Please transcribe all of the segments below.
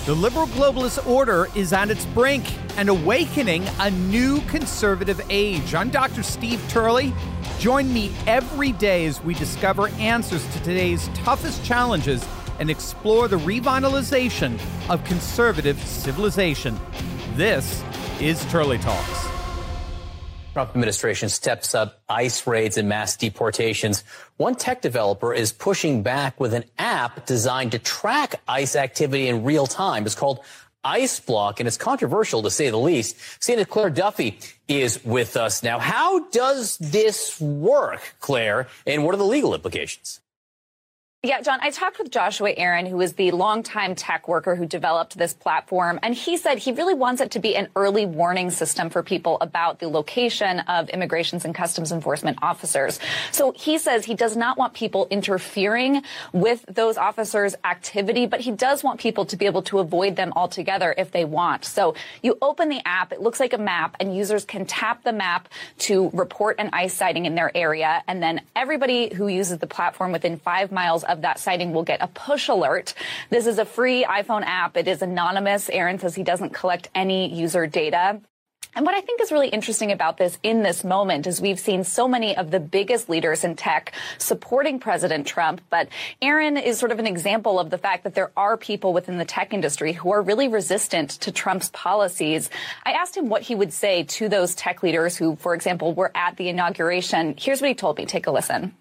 The liberal globalist order is on its brink and awakening a new conservative age. I'm Dr. Steve Turley. Join me every day as we discover answers to today's toughest challenges and explore the revitalization of conservative civilization. This is Turley Talks. Trump administration steps up ICE raids and mass deportations. One tech developer is pushing back with an app designed to track ICE activity in real time. It's called ICE Block, and it's controversial to say the least. CNN Claire Duffy is with us now. How does this work, Claire, and what are the legal implications? Yeah, John, I talked with Joshua Aaron, who is the longtime tech worker who developed this platform, and he said he really wants it to be an early warning system for people about the location of Immigrations and Customs Enforcement officers. So he says he does not want people interfering with those officers' activity, but he does want people to be able to avoid them altogether if they want. So you open the app, it looks like a map, and users can tap the map to report an ICE sighting in their area, and then everybody who uses the platform within 5 miles of that sighting will get a push alert. This is a free iPhone app. It is anonymous. Aaron says he doesn't collect any user data. And what I think is really interesting about this in this moment is we've seen so many of the biggest leaders in tech supporting President Trump. But Aaron is sort of an example of the fact that there are people within the tech industry who are really resistant to Trump's policies. I asked him what he would say to those tech leaders who, for example, were at the inauguration. Here's what he told me. Take a listen.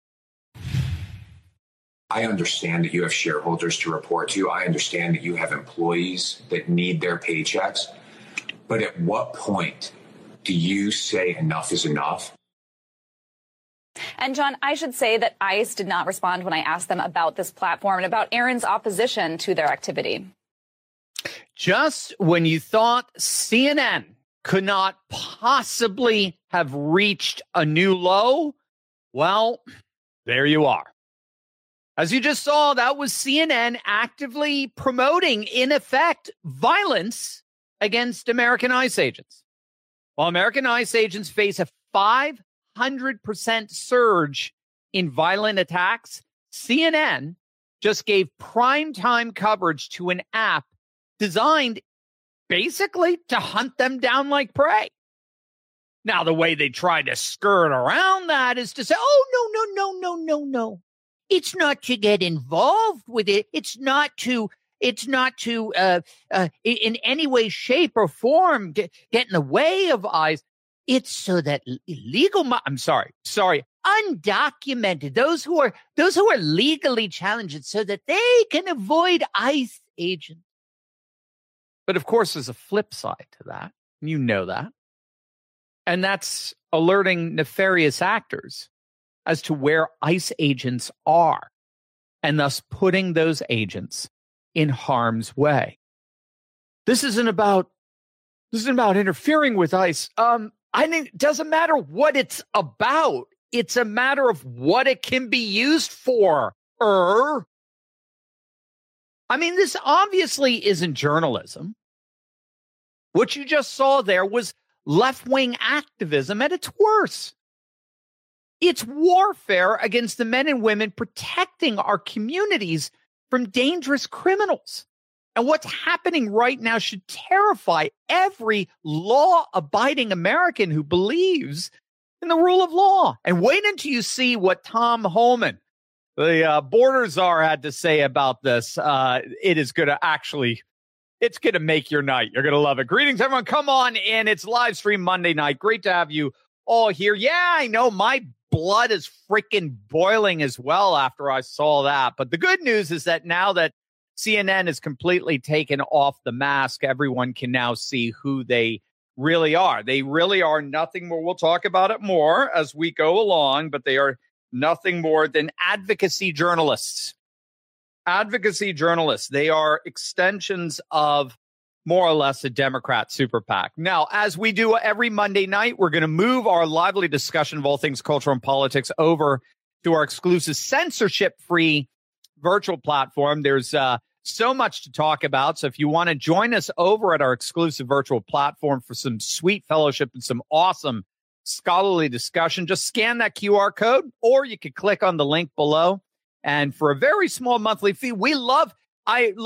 I understand that you have shareholders to report to. I understand that you have employees that need their paychecks. But at what point do you say enough is enough? And John, I should say that ICE did not respond when I asked them about this platform and about Aaron's opposition to their activity. Just when you thought CNN could not possibly have reached a new low, well, there you are. As you just saw, that was CNN actively promoting, in effect, violence against American ICE agents. While American ICE agents face a 500% surge in violent attacks, CNN just gave primetime coverage to an app designed basically to hunt them down like prey. Now, the way they try to skirt around that is to say, oh, no. It's not to get involved with it. It's not to in any way, shape, or form get in the way of ICE. It's so that undocumented, those who are legally challenged, so that they can avoid ICE agents. But of course, there's a flip side to that. You know that. And that's alerting nefarious actors as to where ICE agents are, and thus putting those agents in harm's way. This isn't about interfering with ICE. I think it doesn't matter what it's about. It's a matter of what it can be used for. I mean, this obviously isn't journalism. What you just saw there was left-wing activism at its worst. It's warfare against the men and women protecting our communities from dangerous criminals. And what's happening right now should terrify every law-abiding American who believes in the rule of law. And wait until you see what Tom Homan, the border czar, had to say about this. It is going to it's going to make your night. You're going to love it. Greetings, everyone. Come on in. It's live stream Monday night. Great to have you all here. Yeah, I know my blood is freaking boiling as well after I saw that. But the good news is that now that CNN has completely taken off the mask, everyone can now see who they really are. They really are nothing more. We'll talk about it more as we go along, but they are nothing more than advocacy journalists. Advocacy journalists. They are extensions of more or less a Democrat super PAC. Now, as we do every Monday night, we're going to move our lively discussion of all things culture and politics over to our exclusive censorship-free virtual platform. There's so much to talk about. So if you want to join us over at our exclusive virtual platform for some sweet fellowship and some awesome scholarly discussion, just scan that QR code, or you could click on the link below. And for a very small monthly fee,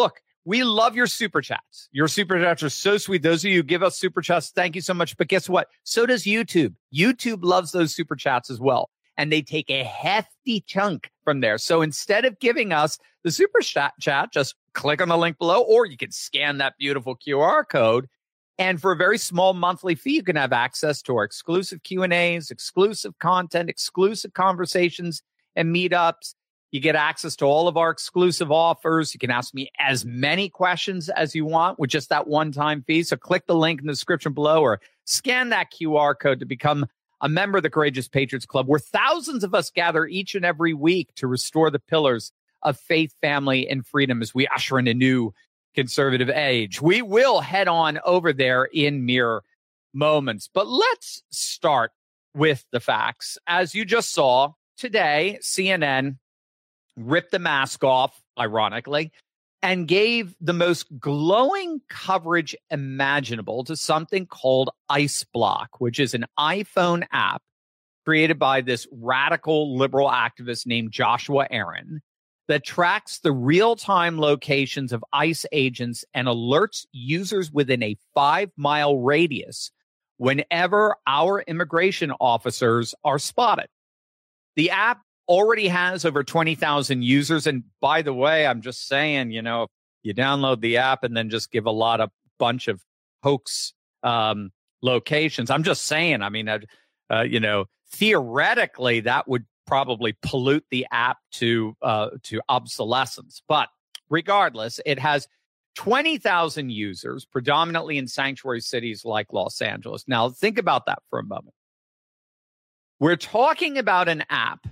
We love your super chats. Your super chats are so sweet. Those of you who give us super chats, thank you so much. But guess what? So does YouTube. YouTube loves those super chats as well. And they take a hefty chunk from there. So instead of giving us the super chat, just click on the link below, or you can scan that beautiful QR code. And for a very small monthly fee, you can have access to our exclusive Q&As, exclusive content, exclusive conversations and meetups. You get access to all of our exclusive offers. You can ask me as many questions as you want with just that one-time fee. So click the link in the description below or scan that QR code to become a member of the Courageous Patriots Club, where thousands of us gather each and every week to restore the pillars of faith, family, and freedom as we usher in a new conservative age. We will head on over there in mere moments. But let's start with the facts. As you just saw today, CNN ripped the mask off, ironically, and gave the most glowing coverage imaginable to something called Ice Block, which is an iPhone app created by this radical liberal activist named Joshua Aaron that tracks the real-time locations of ICE agents and alerts users within a 5-mile radius whenever our immigration officers are spotted. The app already has over 20,000 users. And by the way, I'm just saying, you know, if you download the app and then just give a bunch of hoax locations. I'm just saying, I mean, you know, theoretically, that would probably pollute the app to obsolescence. But regardless, it has 20,000 users, predominantly in sanctuary cities like Los Angeles. Now, think about that for a moment. We're talking about an app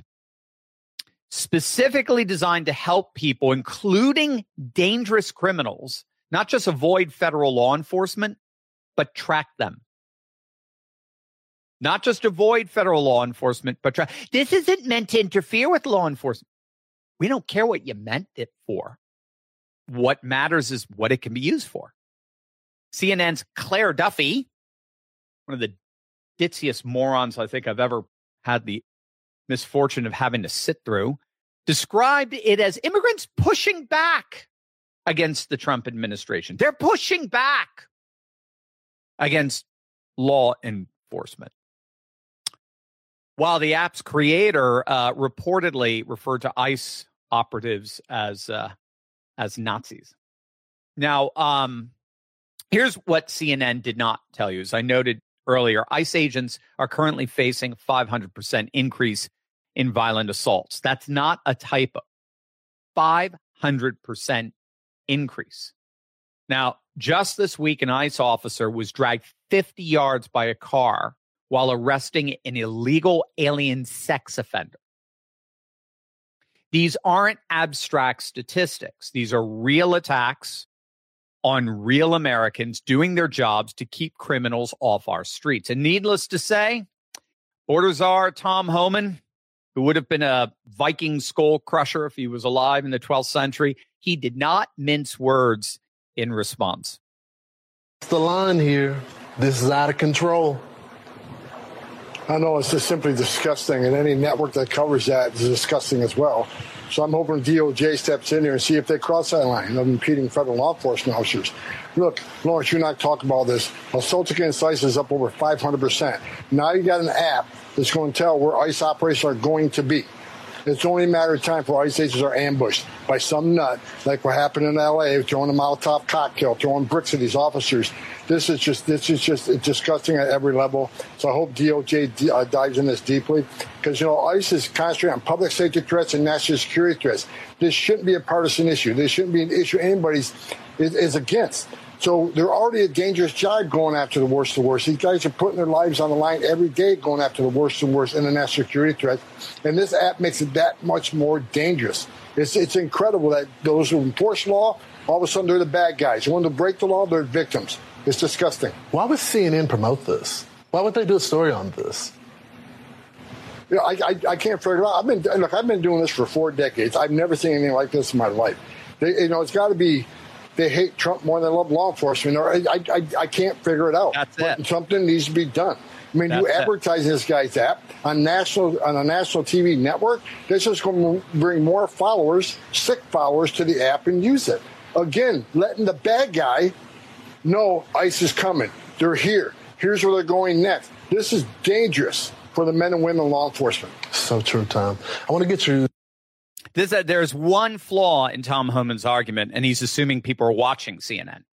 specifically designed to help people, including dangerous criminals, not just avoid federal law enforcement, but track them. Not just avoid federal law enforcement, but track. This isn't meant to interfere with law enforcement. We don't care what you meant it for. What matters is what it can be used for. CNN's Claire Duffy, one of the ditziest morons I think I've ever had the misfortune of having to sit through, described it as immigrants pushing back against the Trump administration. They're pushing back against law enforcement. While the app's creator reportedly referred to ICE operatives as Nazis. Now, here's what CNN did not tell you. As I noted earlier, ICE agents are currently facing a 500% increase in violent assaults. That's not a typo. 500% increase. Now, just this week, an ICE officer was dragged 50 yards by a car while arresting an illegal alien sex offender. These aren't abstract statistics. These are real attacks on real Americans doing their jobs to keep criminals off our streets. And needless to say, border czar Tom Homan, who would have been a Viking skull crusher if he was alive in the 12th century, he did not mince words in response. It's the line here. This is out of control. I know it's just simply disgusting, and any network that covers that is disgusting as well. So I'm hoping DOJ steps in here and see if they cross that line of impeding federal law enforcement officers. Look, Lawrence, you and I talk about this. Assault against ICE is up over 500%. Now you got an app that's going to tell where ICE operations are going to be. It's only a matter of time before ICE agents are ambushed by some nut, like what happened in L.A., throwing a Molotov cocktail, throwing bricks at these officers. This is just disgusting at every level. So I hope DOJ dives in this deeply, because, you know, ICE is concentrating on public safety threats and national security threats. This shouldn't be a partisan issue. This shouldn't be an issue anybody is against. So they're already a dangerous job going after the worst of the worst. These guys are putting their lives on the line every day going after the worst and worst international security threats. And this app makes it that much more dangerous. It's incredible that those who enforce law, all of a sudden they're the bad guys. The ones who break the law, they're victims. It's disgusting. Why would CNN promote this? Why would they do a story on this? You know, I can't figure it out. I've been doing this for 4 decades. I've never seen anything like this in my life. It's got to be they hate Trump more than they love law enforcement. Or I can't figure it out. That's it. Something needs to be done. I mean, you advertise this guy's app on a national TV network. This is going to bring more followers, sick followers, to the app and use it. Again, letting the bad guy know ICE is coming. They're here. Here's where they're going next. This is dangerous for the men and women in law enforcement. So true, Tom. I want to get you. There's one flaw in Tom Homan's argument, and he's assuming people are watching CNN.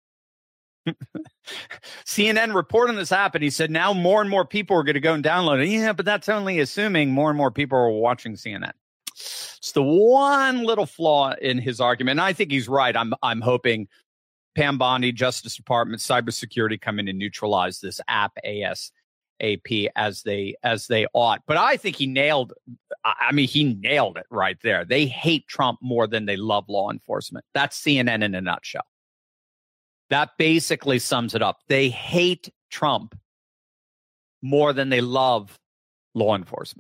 CNN reported this app, and he said now more and more people are going to go and download it. Yeah, but that's only assuming more and more people are watching CNN. It's the one little flaw in his argument, and I think he's right. I'm hoping Pam Bondi, Justice Department, cybersecurity come in and neutralize this app ASAP as they ought. But I think he nailed it right there. They hate Trump more than they love law enforcement. That's CNN in a nutshell. That basically sums it up. They hate Trump more than they love law enforcement.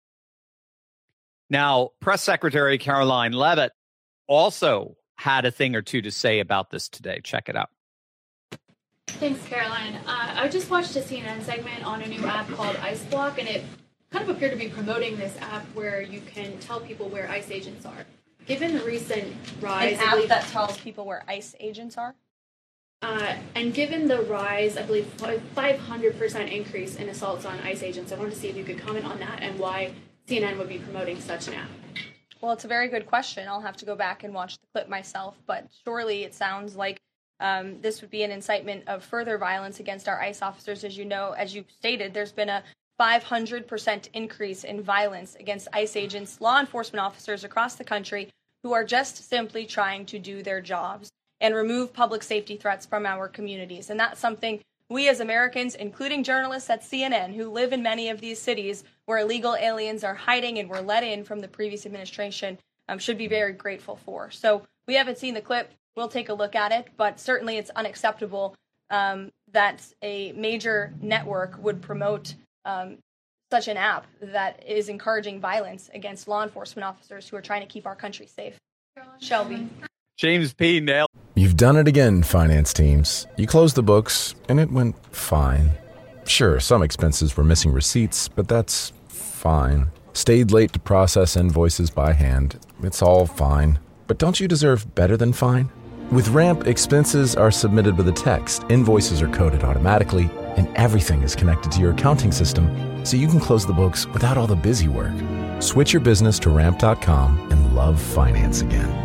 Now, Press Secretary Caroline Leavitt also had a thing or two to say about this today. Check it out. Thanks, Caroline. I just watched a CNN segment on a new app called ICE Block, and it kind of appeared to be promoting this app where you can tell people where ICE agents are. Given the recent rise... An app that tells people where ICE agents are? And given the rise, I believe, 500% increase in assaults on ICE agents, I wanted to see if you could comment on that and why CNN would be promoting such an app. Well, it's a very good question. I'll have to go back and watch the clip myself, but surely it sounds like this would be an incitement of further violence against our ICE officers. As you know, as you stated, there's been a 500% increase in violence against ICE agents, law enforcement officers across the country who are just simply trying to do their jobs and remove public safety threats from our communities. And that's something we as Americans, including journalists at CNN who live in many of these cities where illegal aliens are hiding and were let in from the previous administration, should be very grateful for. So we haven't seen the clip. We'll take a look at it, but certainly it's unacceptable that a major network would promote such an app that is encouraging violence against law enforcement officers who are trying to keep our country safe. Shelby. James P. nailed. You've done it again, finance teams. You closed the books, and it went fine. Sure, some expenses were missing receipts, but that's fine. Stayed late to process invoices by hand. It's all fine. But don't you deserve better than fine? With Ramp, expenses are submitted with a text, invoices are coded automatically, and everything is connected to your accounting system, so you can close the books without all the busy work. Switch your business to Ramp.com and love finance again.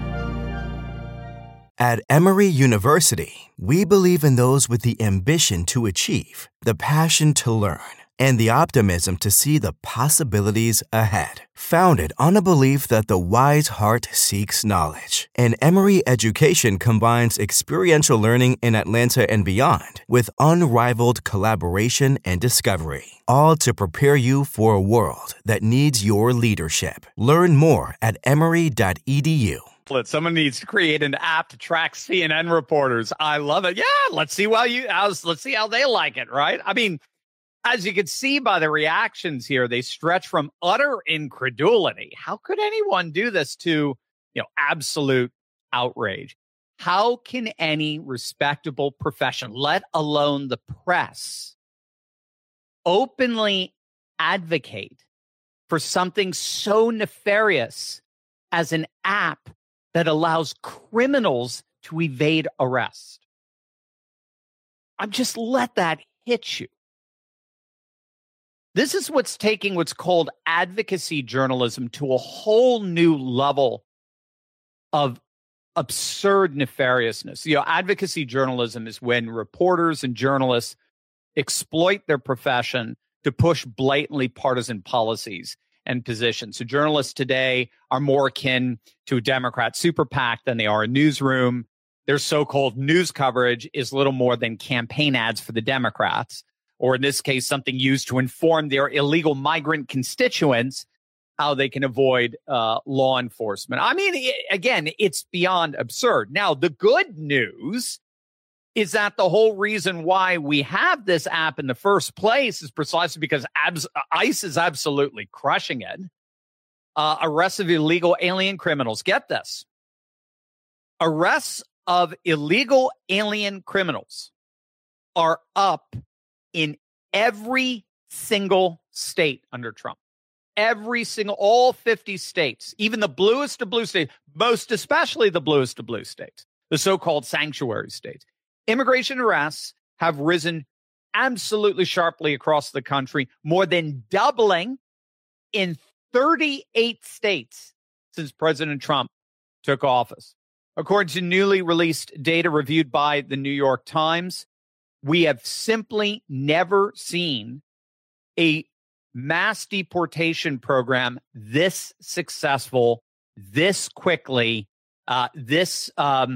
At Emory University, we believe in those with the ambition to achieve, the passion to learn, and the optimism to see the possibilities ahead. Founded on a belief that the wise heart seeks knowledge, and Emory education combines experiential learning in Atlanta and beyond with unrivaled collaboration and discovery, all to prepare you for a world that needs your leadership. Learn more at emory.edu. Someone needs to create an app to track CNN reporters. I love it. Yeah, let's see how they like it, right? I mean, as you can see by the reactions here, they stretch from utter incredulity. How could anyone do this to, absolute outrage? How can any respectable profession, let alone the press, openly advocate for something so nefarious as an app that allows criminals to evade arrest? Just let that hit you. This is what's taking what's called advocacy journalism to a whole new level of absurd nefariousness. Advocacy journalism is when reporters and journalists exploit their profession to push blatantly partisan policies and positions. So journalists today are more akin to a Democrat super PAC than they are a newsroom. Their so-called news coverage is little more than campaign ads for the Democrats, or in this case, something used to inform their illegal migrant constituents how they can avoid law enforcement. I mean, again, it's beyond absurd. Now, the good news is that the whole reason why we have this app in the first place is precisely because ICE is absolutely crushing it. Arrests of illegal alien criminals. Get this. Arrests of illegal alien criminals are up in every single state under Trump. all 50 states, even the bluest of blue states, most especially the bluest of blue states, the so-called sanctuary states, immigration arrests have risen absolutely sharply across the country, more than doubling in 38 states since President Trump took office. According to newly released data reviewed by the New York Times, we have simply never seen a mass deportation program this successful, this quickly, this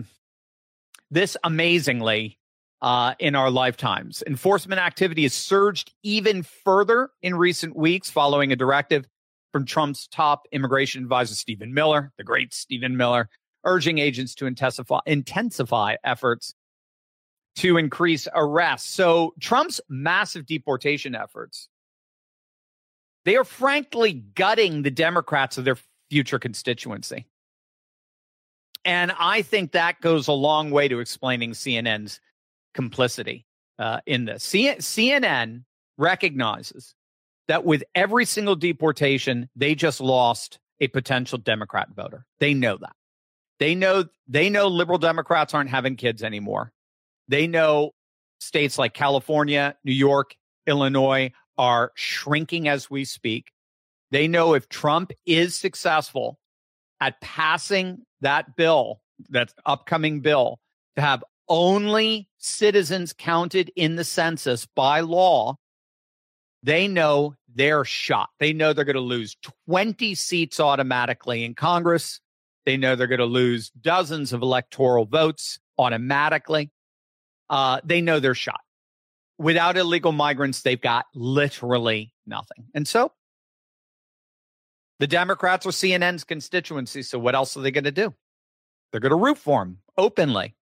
amazingly in our lifetimes. Enforcement activity has surged even further in recent weeks following a directive from Trump's top immigration advisor, Stephen Miller, the great Stephen Miller, urging agents to intensify efforts to increase arrests. So Trump's massive deportation efforts, they are frankly gutting the Democrats of their future constituency. And I think that goes a long way to explaining CNN's complicity in this. CNN recognizes that with every single deportation, they just lost a potential Democrat voter. They know that. They know liberal Democrats aren't having kids anymore. They know states like California, New York, Illinois are shrinking as we speak. They know if Trump is successful at passing that bill, that upcoming bill, to have only citizens counted in the census by law, they know they're shot. They know they're going to lose 20 seats automatically in Congress. They know they're going to lose dozens of electoral votes automatically. They know they're shot. Without illegal migrants, they've got literally nothing. And so the Democrats are CNN's constituency. So what else are they going to do? They're going to root for him openly.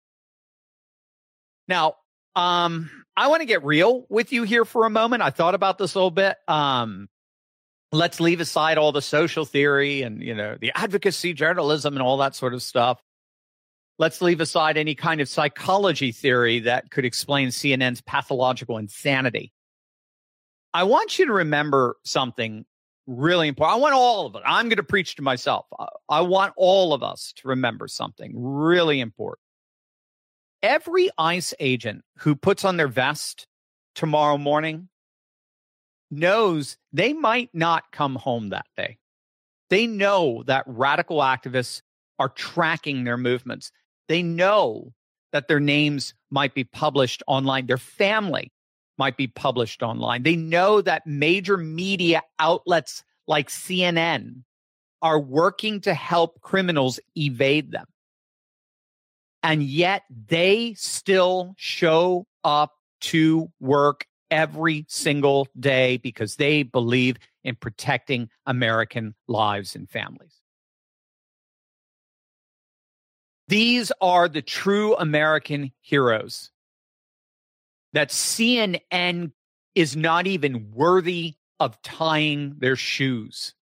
Now, I want to get real with you here for a moment. I thought about this a little bit. Let's leave aside all the social theory and, the advocacy journalism and all that sort of stuff. Let's leave aside any kind of psychology theory that could explain CNN's pathological insanity. I want you to remember something really important. I want all of it. I'm going to preach to myself. I want all of us to remember something really important. Every ICE agent who puts on their vest tomorrow morning knows they might not come home that day. They know that radical activists are tracking their movements. They know that their names might be published online. Their family might be published online. They know that major media outlets like CNN are working to help criminals evade them. And yet they still show up to work every single day because they believe in protecting American lives and families. These are the true American heroes that CNN is not even worthy of tying their shoes.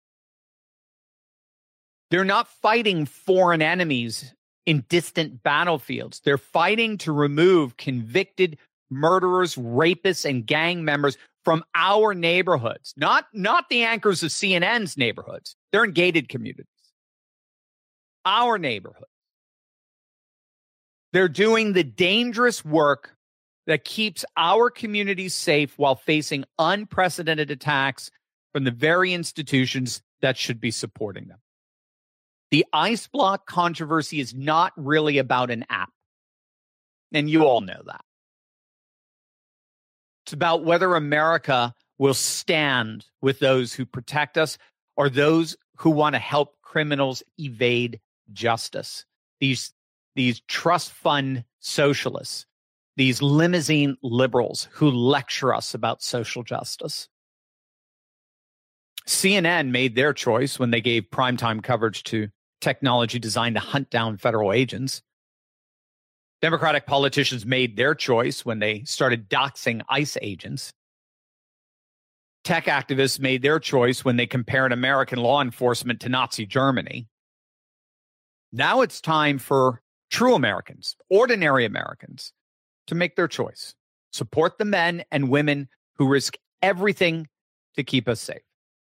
They're not fighting foreign enemies in distant battlefields. They're fighting to remove convicted murderers, rapists, and gang members from our neighborhoods, not the anchors of CNN's neighborhoods. They're in gated communities. Our neighborhoods. They're doing the dangerous work that keeps our communities safe while facing unprecedented attacks from the very institutions that should be supporting them. The ICE block controversy is not really about an app. And you all know that. It's about whether America will stand with those who protect us or those who want to help criminals evade justice. These trust fund socialists, these limousine liberals who lecture us about social justice. CNN made their choice when they gave primetime coverage to technology designed to hunt down federal agents. Democratic politicians made their choice when they started doxing ICE agents. Tech activists made their choice when they compared American law enforcement to Nazi Germany. Now it's time for true Americans, ordinary Americans, to make their choice. Support the men and women who risk everything to keep us safe.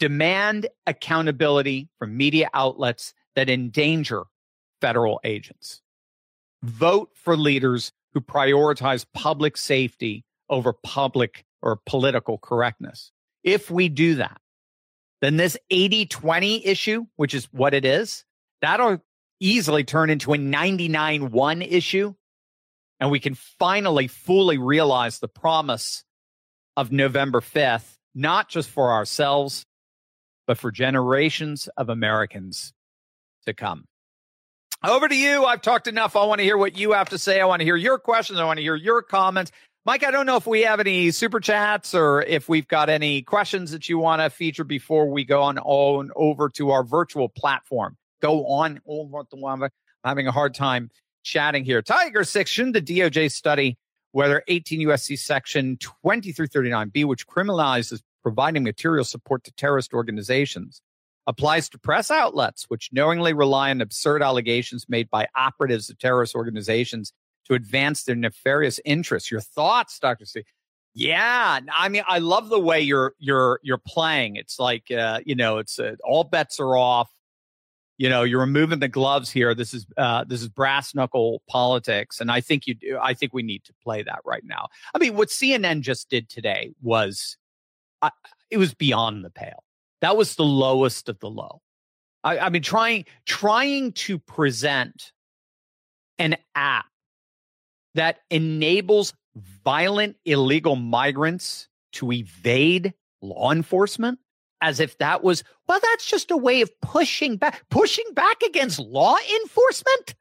Demand accountability from media outlets that endanger federal agents. Vote for leaders who prioritize public safety over public or political correctness. If we do that, then this 80-20 issue, which is what it is, that'll easily turn into a 99-1 issue. And we can finally fully realize the promise of November 5th, not just for ourselves, but for generations of Americans to come. Over to you. I've talked enough. I want to hear what you have to say. I want to hear your questions. I want to hear your comments. Mike, I don't know if we have any super chats or if we've got any questions that you want to feature before we go on over to our virtual platform. Go on over to I'm having a hard time chatting here. Tiger 6, shouldn't the DOJ study whether 18 U.S.C. Section 2339B, which criminalizes providing material support to terrorist organizations, applies to press outlets which knowingly rely on absurd allegations made by operatives of terrorist organizations to advance their nefarious interests. Your thoughts, Dr. C? Yeah, I mean, I love the way you're playing. It's like it's all bets are off. You're removing the gloves here. This is brass knuckle politics, and I think you do. I think we need to play that right now. I mean, what CNN just did today was it was beyond the pale. That was the lowest of the low. I mean, trying to present an app that enables violent illegal migrants to evade law enforcement as if that was, well, that's just a way of pushing back against law enforcement.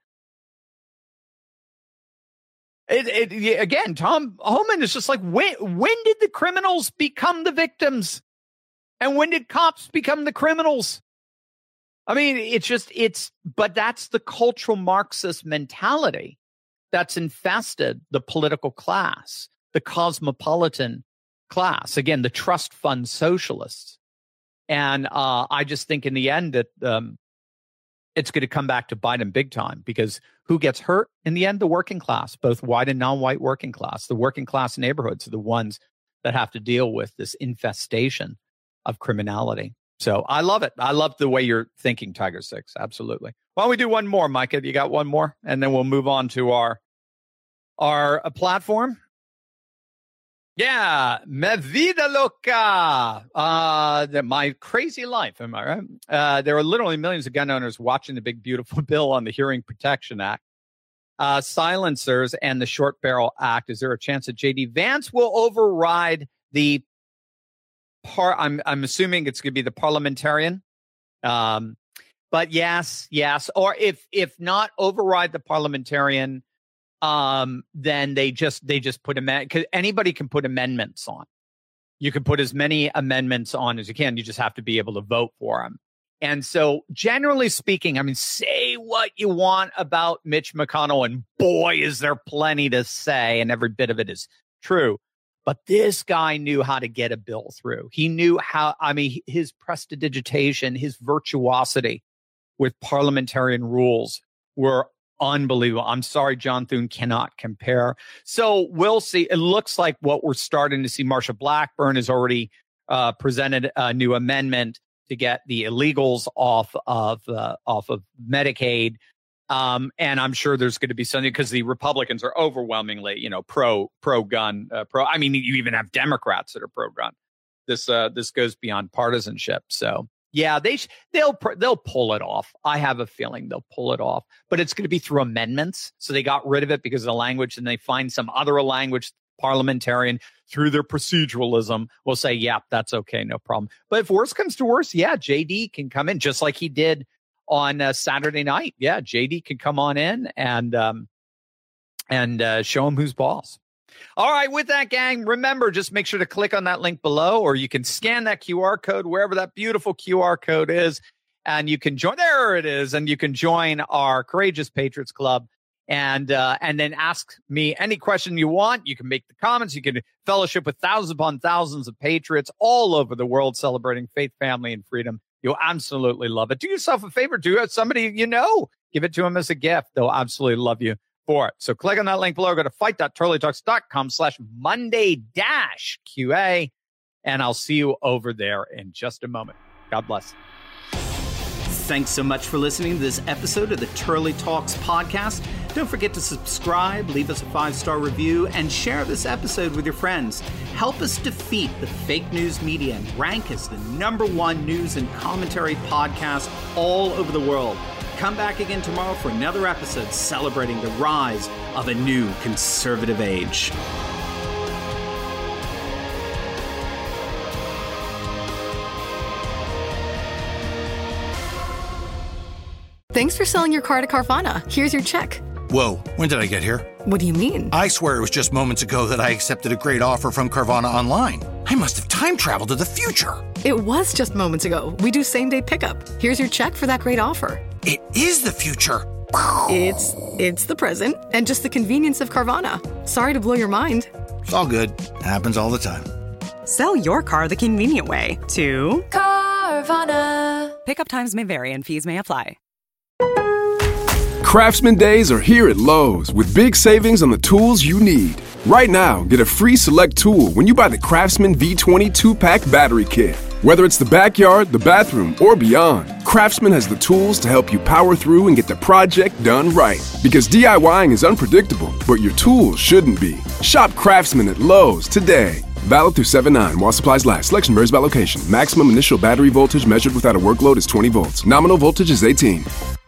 Again, Tom Homan is just like, when did the criminals become the victims? And when did cops become the criminals? I mean, but that's the cultural Marxist mentality that's infested the political class, the cosmopolitan class, again, the trust fund socialists. And I just think in the end that it's going to come back to Biden big time, because who gets hurt in the end? The working class, both white and non-white working class. The working class neighborhoods are the ones that have to deal with this infestation of criminality. So I love it. I love the way you're thinking, Tiger 6. Absolutely. Why don't we do one more, Micah? You got one more? And then we'll move on to our platform. Yeah, Me Vida Loca. My crazy life, am I right? There are literally millions of gun owners watching the big, beautiful bill on the Hearing Protection Act, silencers, and the Short Barrel Act. Is there a chance that J.D. Vance will override the I'm assuming it's going to be the parliamentarian. But yes. Or if not override the parliamentarian, then they just put because anybody can put amendments on. You can put as many amendments on as you can. You just have to be able to vote for them. And so generally speaking, I mean, say what you want about Mitch McConnell, and boy, is there plenty to say, and every bit of it is true. But this guy knew how to get a bill through. He knew how, I mean, his prestidigitation, his virtuosity with parliamentarian rules were unbelievable. I'm sorry, John Thune cannot compare. So we'll see. It looks like what we're starting to see, Marsha Blackburn has already presented a new amendment to get the illegals off of Medicaid. And I'm sure there's going to be something, because the Republicans are overwhelmingly, pro-gun. I mean, you even have Democrats that are pro-gun. This goes beyond partisanship. So yeah, they'll pull it off. I have a feeling they'll pull it off, but it's going to be through amendments. So they got rid of it because of the language, and they find some other language, parliamentarian, through their proceduralism will say, yeah, that's okay, no problem. But if worse comes to worse, yeah, JD can come in just like he did on Saturday night. Yeah, JD can come on in and show him who's boss. All right, with that, gang, remember, just make sure to click on that link below, or you can scan that QR code, wherever that beautiful QR code is, and you can join. There it is, and you can join our Courageous Patriots Club, and then ask me any question you want. You can make the comments. You can fellowship with thousands upon thousands of patriots all over the world celebrating faith, family, and freedom. You'll absolutely love it. Do yourself a favor. Do it. Somebody give it to them as a gift. They'll absolutely love you for it. So click on that link below. Go to fight.turleytalks.com/Monday-QA, and I'll see you over there in just a moment. God bless. Thanks so much for listening to this episode of the Turley Talks podcast. Don't forget to subscribe, leave us a 5-star review, and share this episode with your friends. Help us defeat the fake news media and rank as the #1 news and commentary podcast all over the world. Come back again tomorrow for another episode celebrating the rise of a new conservative age. Thanks for selling your car to Carvana. Here's your check. Whoa, when did I get here? What do you mean? I swear it was just moments ago that I accepted a great offer from Carvana online. I must have time traveled to the future. It was just moments ago. We do same-day pickup. Here's your check for that great offer. It is the future. It's the present and just the convenience of Carvana. Sorry to blow your mind. It's all good. Happens all the time. Sell your car the convenient way to Carvana. Pickup times may vary and fees may apply. Craftsman Days are here at Lowe's with big savings on the tools you need. Right now, get a free select tool when you buy the Craftsman V20 2-pack battery kit. Whether it's the backyard, the bathroom, or beyond, Craftsman has the tools to help you power through and get the project done right. Because DIYing is unpredictable, but your tools shouldn't be. Shop Craftsman at Lowe's today. Valid through 7/9 while supplies last. Selection varies by location. Maximum initial battery voltage measured without a workload is 20 volts. Nominal voltage is 18.